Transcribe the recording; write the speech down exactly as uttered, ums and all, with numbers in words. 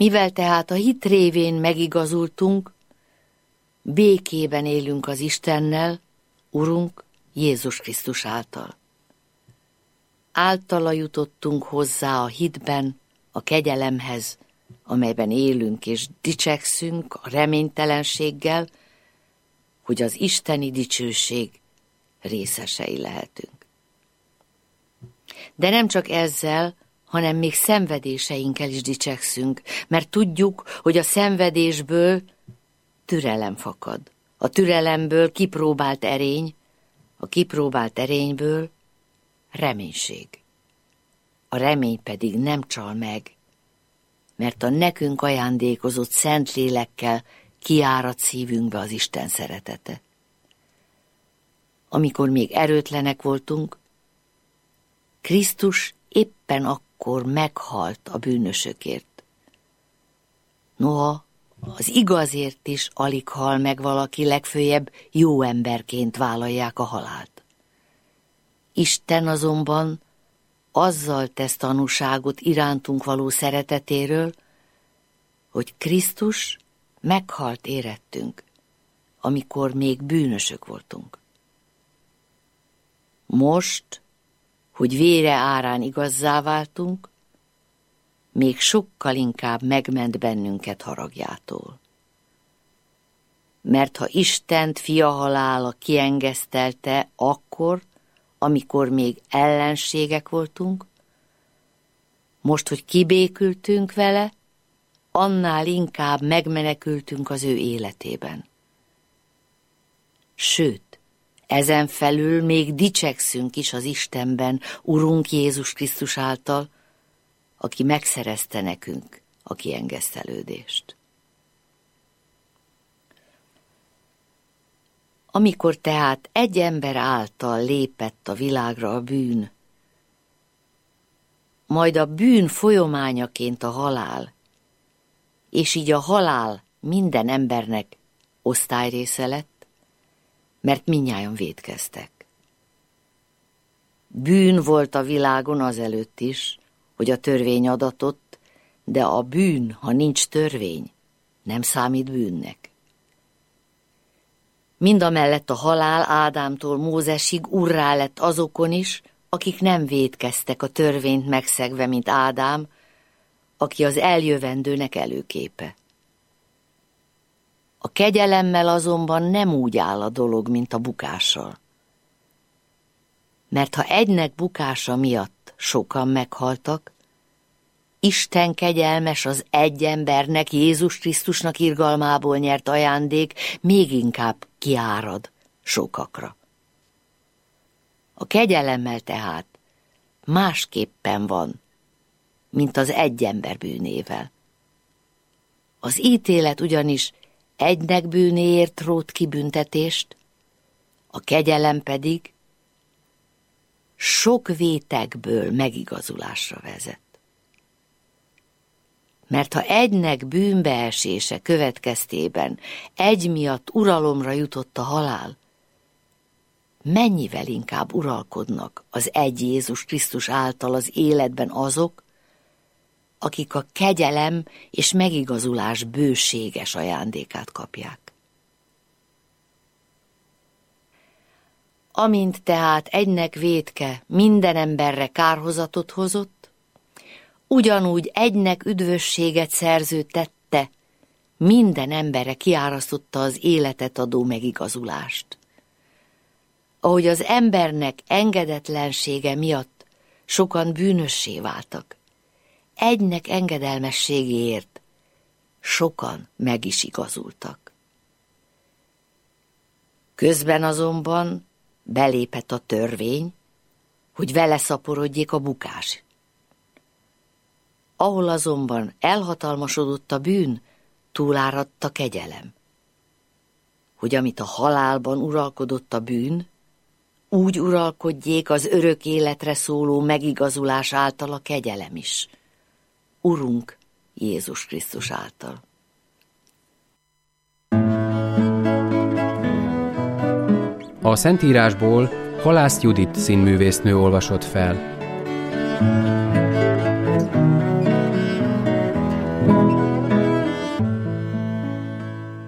Mivel tehát a hit révén megigazultunk, békében élünk az Istennel, Urunk Jézus Krisztus által. Általa jutottunk hozzá a hitben, a kegyelemhez, amelyben élünk és dicsekszünk a reménytelenséggel, hogy az isteni dicsőség részesei lehetünk. De nem csak ezzel, hanem még szenvedéseinkkel is dicsekszünk, mert tudjuk, hogy a szenvedésből türelem fakad. A türelemből kipróbált erény, a kipróbált erényből reménység. A remény pedig nem csal meg, mert a nekünk ajándékozott Szentlélekkel kiárad szívünkbe az Isten szeretete. Amikor még erőtlenek voltunk, Krisztus éppen akkor meghalt a bűnösökért. Noha az igazért is alig hal meg valaki, legfőjebb jó emberként vállalják a halált. Isten azonban azzal tesz tanúságot irántunk való szeretetéről, hogy Krisztus meghalt érettünk, amikor még bűnösök voltunk. Most, hogy vére árán igazzá váltunk, még sokkal inkább megment bennünket haragjától. Mert ha Istent fia halála kiengesztelte akkor, amikor még ellenségek voltunk, most, hogy kibékültünk vele, annál inkább megmenekültünk az ő életében. Sőt, ezen felül még dicsekszünk is az Istenben, Urunk Jézus Krisztus által, aki megszerezte nekünk a kiengesztelődést. Amikor tehát egy ember által lépett a világra a bűn, majd a bűn folyamányaként a halál, és így a halál minden embernek osztályrésze lett, mert mindnyájan vétkeztek. Bűn volt a világon azelőtt is, hogy a törvény adatott, de a bűn, ha nincs törvény, nem számít bűnnek. Mindamellett a halál Ádámtól Mózesig urrá lett azokon is, akik nem vétkeztek a törvényt megszegve, mint Ádám, aki az eljövendőnek előképe. A kegyelemmel azonban nem úgy áll a dolog, mint a bukással. Mert ha egynek bukása miatt sokan meghaltak, Isten kegyelmes az egy embernek, Jézus Krisztusnak irgalmából nyert ajándék még inkább kiárad sokakra. A kegyelemmel tehát másképpen van, mint az egy ember bűnével. Az ítélet ugyanis egynek bűnéért rótt ki büntetést, a kegyelem pedig sok vétekből megigazulásra vezet. Mert ha egynek bűnbeesése következtében egy miatt uralomra jutott a halál, mennyivel inkább uralkodnak az egy Jézus Krisztus által az életben azok, akik a kegyelem és megigazulás bőséges ajándékát kapják. Amint tehát egynek vétke minden emberre kárhozatot hozott, ugyanúgy egynek üdvösséget szerző tette, minden emberre kiárasztotta az életet adó megigazulást. Ahogy az embernek engedetlensége miatt sokan bűnössé váltak, egynek engedelmességéért sokan meg is igazultak. Közben azonban belépett a törvény, hogy vele szaporodjék a bukás. Ahol azonban elhatalmasodott a bűn, túláradt a kegyelem. Hogy amit a halálban uralkodott a bűn, úgy uralkodjék az örök életre szóló megigazulás által a kegyelem is. Urunk Jézus Krisztus által. A Szentírásból Halász Judit színművésznő olvasott fel.